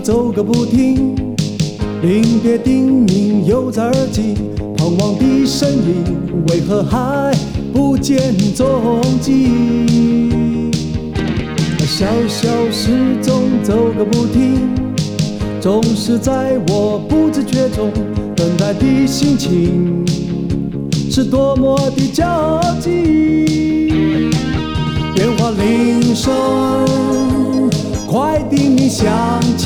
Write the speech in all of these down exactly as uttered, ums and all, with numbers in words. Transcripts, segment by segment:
走个不停，临别叮咛犹在耳际，盼望的身影为何还不见踪迹？小小时钟走个不停，总是在我不知觉中等待的心情是多么的焦急。电话铃声快叮咛响起，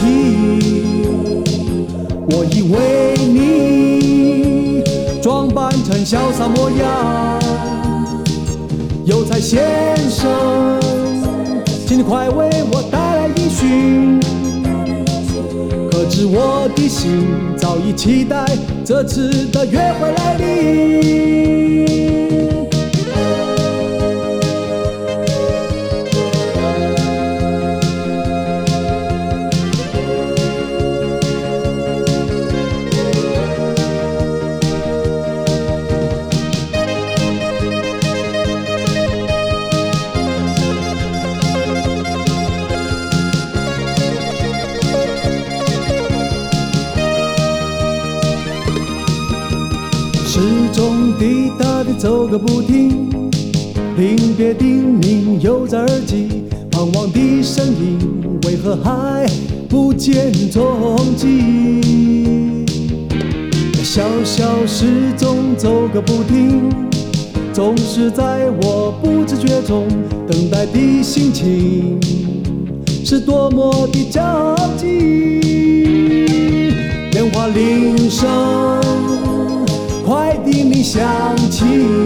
我以为你装扮成潇洒模样。邮差先生，请你快为我带来音讯，可知我的心早已期待这次的约会来临。时钟滴答地走个不停，临别叮咛犹在耳际，盼望的身影为何还不见踪迹？小小时钟走个不停，总是在我不知觉中等待的心情是多么的焦急。电话铃声快叮咛响起，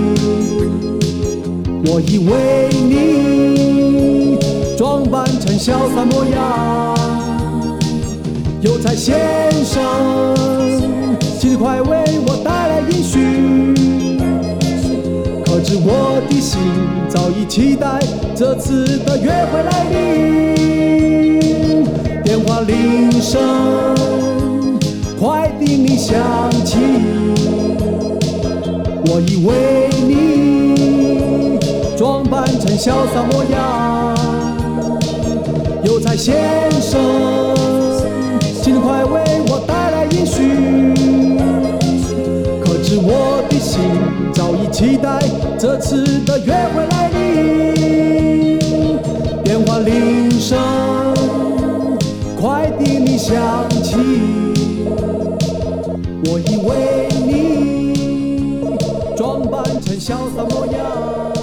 我以为你装扮成潇洒模样。邮差先生，请你快为我带来音讯，可知我的心早已期待这次的约会来临。电话铃声快叮咛响起，我以为你装扮成潇洒模样。邮差先生，请你快为我带来音讯，可知我的心早已期待这次的约会来临。电话铃声快叮咛响起，我以为你装扮成潇洒模样。